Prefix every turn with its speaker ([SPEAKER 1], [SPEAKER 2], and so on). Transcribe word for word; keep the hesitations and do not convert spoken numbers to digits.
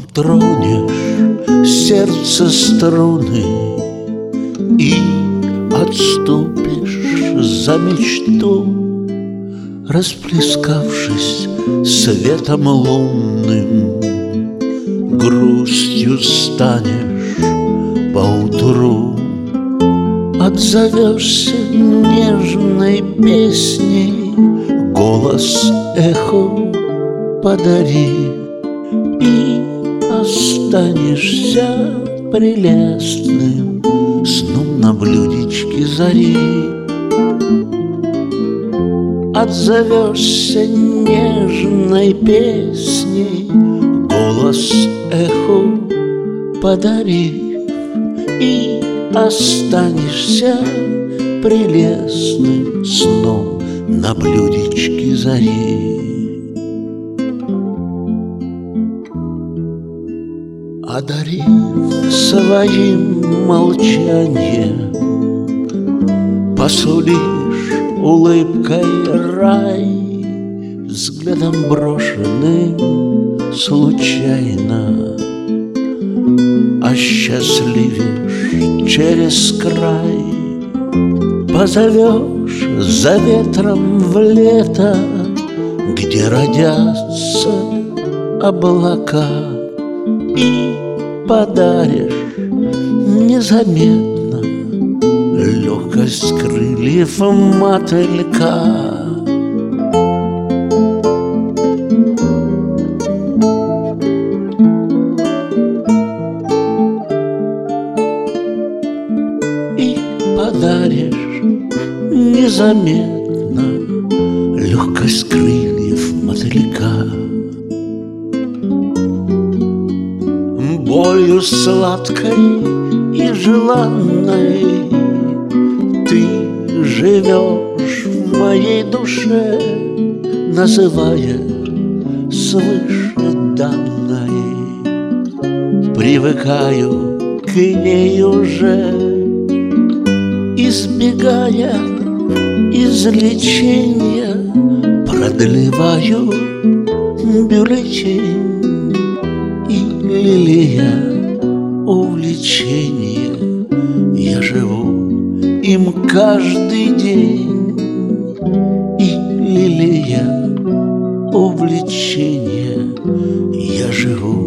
[SPEAKER 1] Тронешь сердце струны и отступишь за мечту, расплескавшись светом лунным, грустью станешь поутру. Отзовешься нежной песней, голос эхо подари, и останешься прелестным сном на блюдечке зари. Отзовешься нежной песней, голос эхо подарив, и останешься прелестным сном на блюдечке зари. Одарив своим молчанием, посулишь улыбкой рай, взглядом брошенным случайно осчастливишь через край. Позовешь за ветром в лето, где родятся облака, и подаришь незаметно легкость крыльев мотылька. И подаришь незаметно легкость крыльев мотылька. Болью сладкой и желанной ты живешь в моей душе, называя свыше данной. Привыкаю к ней уже, избегая излечения, продлеваю бюллетень. И лелея увлечение, я живу им каждый день. И лелея увлечение, я живу